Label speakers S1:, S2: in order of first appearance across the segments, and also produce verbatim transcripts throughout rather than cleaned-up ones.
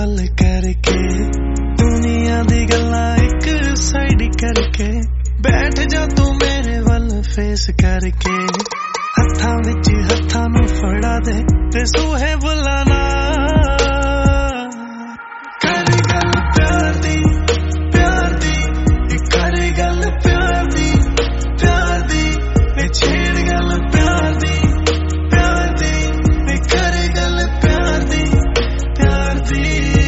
S1: गल करके दुनिया दी गल्लां एक साइड करके बैठ जा तू मेरे वल फेस करके हत्थां विच हत्थां नूं फड़ा दे ते सूहे बुलाना कर गल प्यार दी प्यार दी कर गल प्यार दी प्यार दी वे छेड़ गल प्यार दी प्यार दी वे कर गल प्यार दी प्यार दी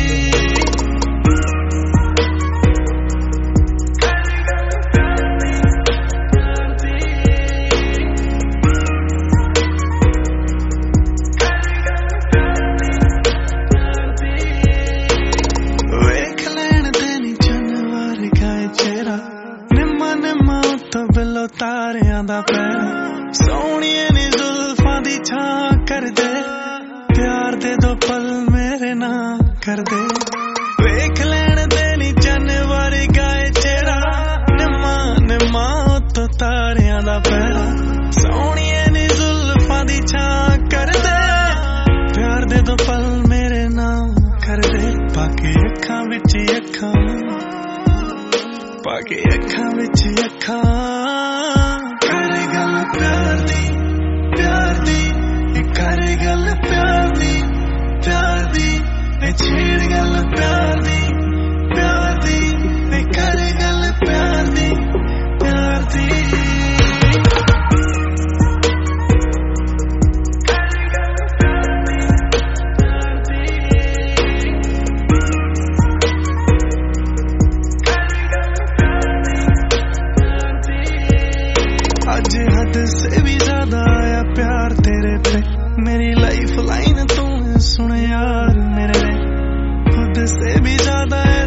S1: तारियां दा पैरा सोहणिए नी जुल्फां दी छां कर दे प्यार दे दो पल मेरे ना कर दे वेख लैण दे नी चन वारी गाए चेहरा निम्मा निम्मा तो तारियां दा पैरा सोहणिए नी जुल्फां दी छां कर दे प्यार दे दो पल मेरे ना कर दे पाके अखां विच अखां पाके अखां विच अखां कर गल प्यार दी प्यार दी कर गल प्यार दी प्यार दी वे छेड़ गल प्यार दी प्यार दी वे कर गल प्यार दी प्यार दी आज हद से भी ज्यादा आया प्यार तेरे पे मेरी लाइफ लाइन तू सुन यार मेरे खुद से भी ज्यादा है